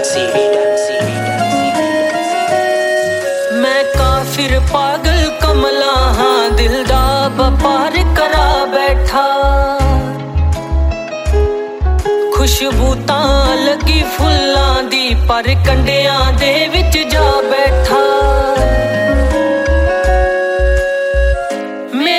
मैं काफिर पागल कमला हाँ दिल दा वपार करा बैठा खुशबू तां लगी फुल्लां दी पर कंडियां दे विच जा बैठा